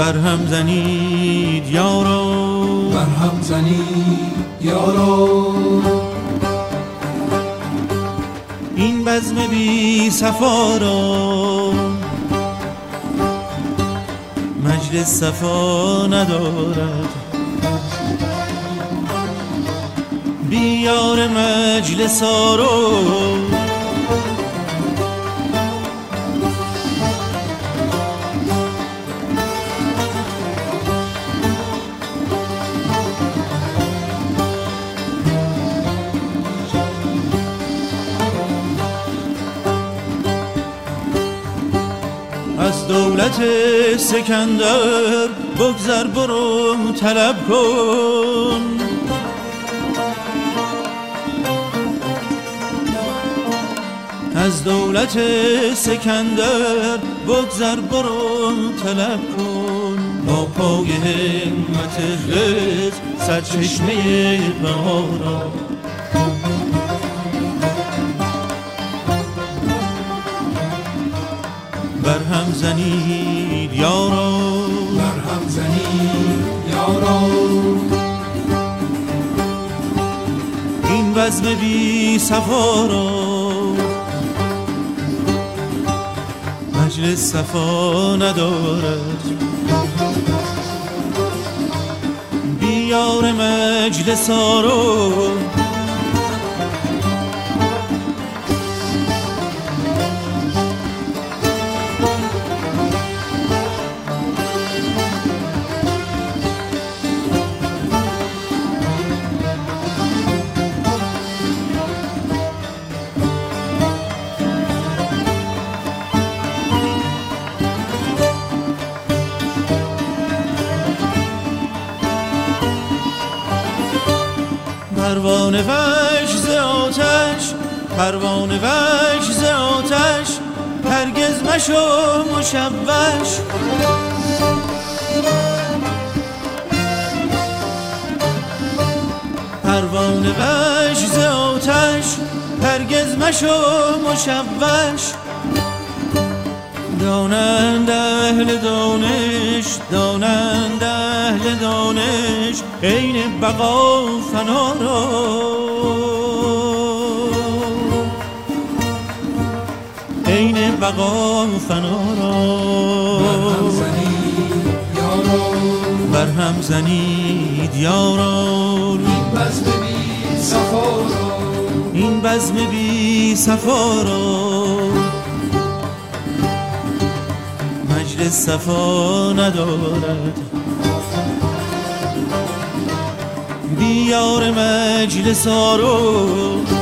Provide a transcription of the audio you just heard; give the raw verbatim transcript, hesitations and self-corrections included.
برهم زنید یارو، برهم زنید یارو. این بزم بی صفا را مجلس صفا ندارد. بیار مجلس آرو، از دولت سکندر بگذر برو طلب کن. از دولت سکندر بگذر برو طلب کن. با پای همت خز سرچشمه بهارا، برهم زنید یارو، برهم زنید یارو. این بزم بی صفا را مجلس صفا ندارد. بیار مجلس آرو، پروانه وش ز آتش، پروانه وش ز آتش، هرگز مشو مشوش. پروانه وش ز آتش، هرگز مشو مشوش. دانند اهل دانش، دانند اهل دانش، عین بقا فنا را. عین بقا فنا را. برهم زنید یارو، برهم زنید یارو. این بزم بی صفا را، این بزم بی صفا را مجلس صفا ندارد. بیار مجلس آرو،